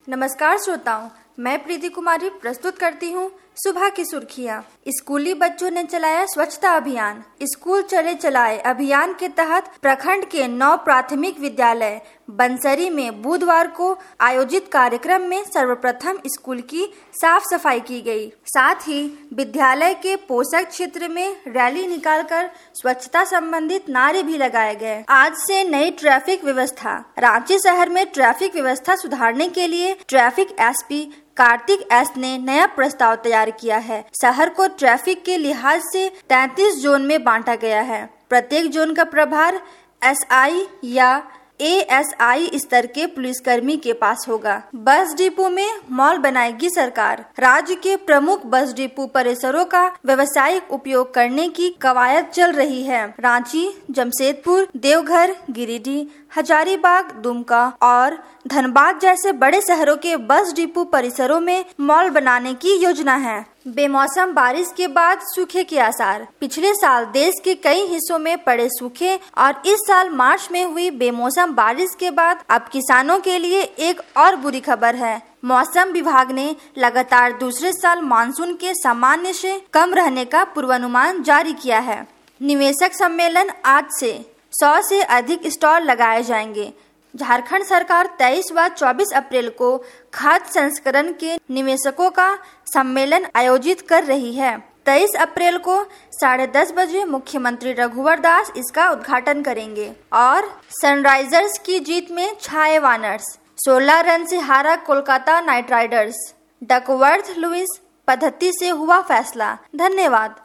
नमस्कार श्रोताओं, मैं प्रीति कुमारी प्रस्तुत करती हूँ सुबह की सुर्खियाँ। स्कूली बच्चों ने चलाया स्वच्छता अभियान। स्कूल चले चलाए अभियान के तहत प्रखंड के 9 प्राथमिक विद्यालय बंसरी में बुधवार को आयोजित कार्यक्रम में सर्वप्रथम स्कूल की साफ सफाई की गई। साथ ही विद्यालय के पोषक क्षेत्र में रैली निकालकर स्वच्छता संबंधित नारे भी लगाए गए। आज से नई ट्रैफिक व्यवस्था। रांची शहर में ट्रैफिक व्यवस्था सुधारने के लिए ट्रैफिक एसपी कार्तिक एस ने नया प्रस्ताव तैयार किया है। शहर को ट्रैफिक के लिहाज से 33 जोन में बांटा गया है। प्रत्येक जोन का प्रभार एसआई या एएसआई स्तर के पुलिसकर्मी के पास होगा। बस डिपो में मॉल बनाएगी सरकार। राज्य के प्रमुख बस डिपो परिसरों का व्यावसायिक उपयोग करने की कवायद चल रही है। रांची, जमशेदपुर, देवघर, गिरिडीह, हजारीबाग, दुमका और धनबाद जैसे बड़े शहरों के बस डिपो परिसरों में मॉल बनाने की योजना है। बेमौसम बारिश के बाद सूखे के आसार। पिछले साल देश के कई हिस्सों में पड़े सूखे और इस साल मार्च में हुई बेमौसम बारिश के बाद अब किसानों के लिए एक और बुरी खबर है। मौसम विभाग ने लगातार दूसरे साल मानसून के सामान्य से कम रहने का पूर्वानुमान जारी किया है। निवेशक सम्मेलन आज से 100 से अधिक स्टॉल लगाए जाएंगे। झारखंड सरकार 23 व 24 अप्रैल को खाद्य संस्करण के निवेशकों का सम्मेलन आयोजित कर रही है। 23 अप्रैल को 10:30 बजे मुख्यमंत्री रघुवर दास इसका उद्घाटन करेंगे। और सनराइजर्स की जीत में छाए वानर्स। 16 रन से हारा Kolkata Knight Riders. Duckworth Lewis पद्धति से हुआ फैसला। धन्यवाद।